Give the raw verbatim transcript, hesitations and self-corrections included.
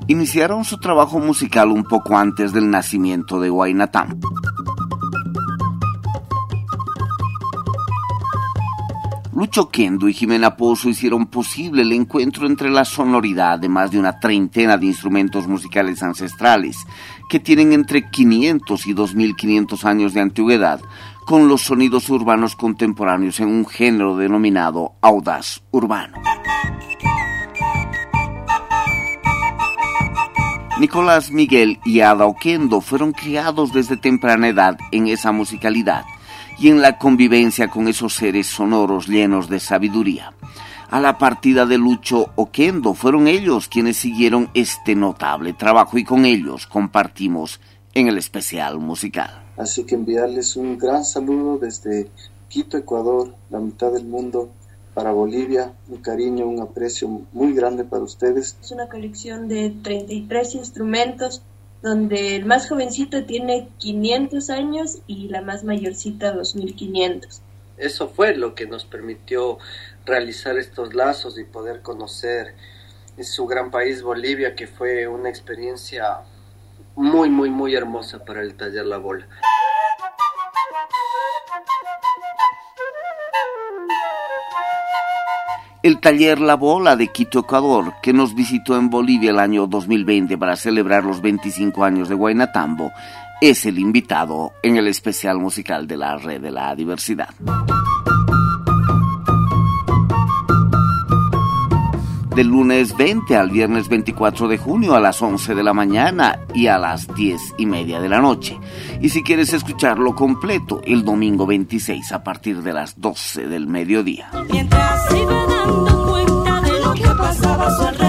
iniciaron su trabajo musical un poco antes del nacimiento de Huayna Tambo. Lucho Oquendo y Jimena Pozo hicieron posible el encuentro entre la sonoridad de más de una treintena de instrumentos musicales ancestrales, que tienen entre quinientos y dos mil quinientos años de antigüedad, con los sonidos urbanos contemporáneos en un género denominado audaz urbano. Nicolás Miguel y Ada Oquendo fueron criados desde temprana edad en esa musicalidad y en la convivencia con esos seres sonoros llenos de sabiduría. A la partida de Lucho Oquendo fueron ellos quienes siguieron este notable trabajo y con ellos compartimos en el especial musical. Así que enviarles un gran saludo desde Quito, Ecuador, la mitad del mundo, para Bolivia, un cariño, un aprecio muy grande para ustedes. Es una colección de treinta y tres instrumentos, donde el más jovencito tiene quinientos años y la más mayorcita dos mil quinientos. Eso fue lo que nos permitió realizar estos lazos y poder conocer su gran país Bolivia, que fue una experiencia muy, muy, muy hermosa para el taller La Bola. El taller La Bola de Quito, Ecuador, que nos visitó en Bolivia el año dos mil veinte para celebrar los veinticinco años de Huayna Tambo, es el invitado en el especial musical de la Red de la Diversidad. Del lunes veinte al viernes veinticuatro de junio a las once de la mañana y a las diez y media de la noche. Y si quieres escucharlo completo, el domingo veintiséis a partir de las doce del mediodía. Mientras iba dando cuenta de lo que pasaba a su alrededor.